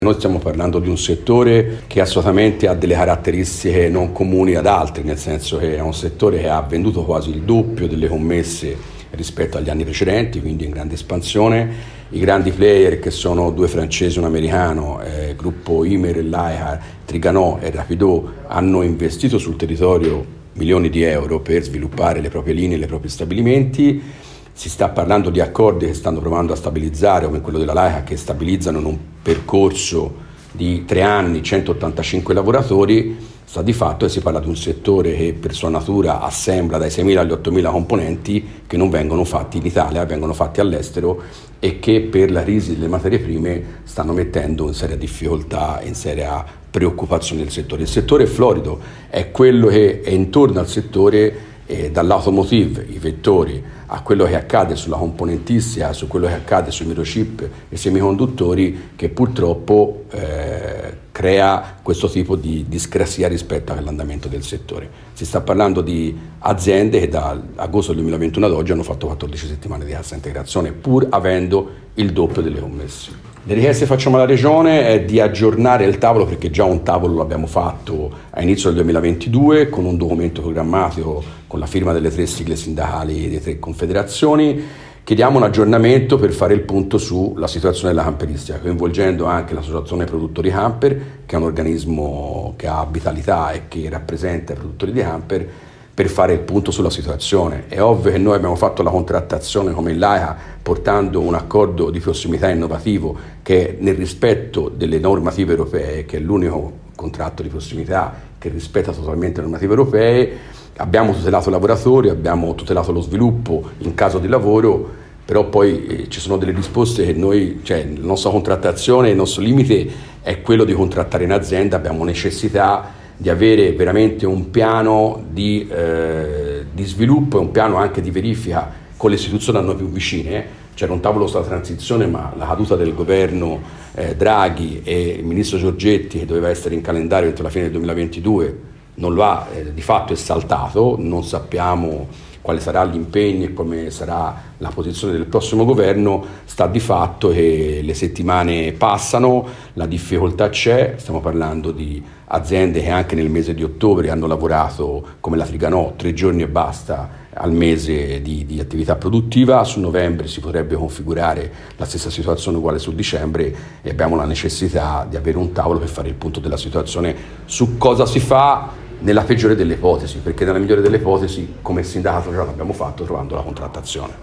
Noi stiamo parlando di un settore che assolutamente ha delle caratteristiche non comuni ad altri, nel senso che è un settore che ha venduto quasi il doppio delle commesse rispetto agli anni precedenti, quindi in grande espansione. I grandi player, che sono due francesi e un americano, gruppo Imer e Laiha, Trigano e Rapido, hanno investito sul territorio milioni di euro per sviluppare le proprie linee e i propri stabilimenti. Si sta parlando di accordi che stanno provando a stabilizzare, come quello della Laiha, che stabilizzano in un percorso di 3 anni 185 lavoratori. Sta di fatto che si parla di un settore che per sua natura assembla dai 6.000 agli 8.000 componenti che non vengono fatti in Italia, vengono fatti all'estero, e che per la crisi delle materie prime stanno mettendo in seria difficoltà e in seria preoccupazione il settore. Il settore florido è quello che è intorno al settore, dall'automotive, i vettori, a quello che accade sulla componentistica, su quello che accade sui microchip e semiconduttori, che purtroppo crea questo tipo di discrasia rispetto all'andamento del settore. Si sta parlando di aziende che da agosto 2021 ad oggi hanno fatto 14 settimane di cassa integrazione, pur avendo il doppio delle commesse. Le richieste che facciamo alla Regione è di aggiornare il tavolo, perché già un tavolo l'abbiamo fatto a inizio del 2022 con un documento programmatico con la firma delle 3 sigle sindacali delle 3 confederazioni. Chiediamo un aggiornamento per fare il punto sulla situazione della camperistica, coinvolgendo anche l'Associazione Produttori Camper, che è un organismo che ha vitalità e che rappresenta i produttori di camper, per fare il punto sulla situazione. È ovvio che noi abbiamo fatto la contrattazione come Laiha, portando un accordo di prossimità innovativo che è nel rispetto delle normative europee, che è l'unico contratto di prossimità che rispetta totalmente le normative europee. Abbiamo tutelato i lavoratori, abbiamo tutelato lo sviluppo in caso di lavoro, però poi ci sono delle risposte che noi, la nostra contrattazione, il nostro limite è quello di contrattare in azienda. Abbiamo necessità di avere veramente un piano di sviluppo e un piano anche di verifica con le istituzioni a noi più vicine. C'era un tavolo sulla transizione, ma la caduta del governo Draghi e il ministro Giorgetti, che doveva essere in calendario entro la fine del 2022, non lo ha, di fatto è saltato. Non sappiamo quale sarà l'impegno e come sarà la posizione del prossimo governo. Sta di fatto che le settimane passano, la difficoltà c'è. Stiamo parlando di aziende che anche nel mese di ottobre hanno lavorato, come la Trigano, 3 giorni e basta al mese di attività produttiva. Su novembre si potrebbe configurare la stessa situazione uguale su dicembre, e abbiamo la necessità di avere un tavolo per fare il punto della situazione su cosa si fa nella peggiore delle ipotesi, perché nella migliore delle ipotesi come sindacato già l'abbiamo fatto trovando la contrattazione.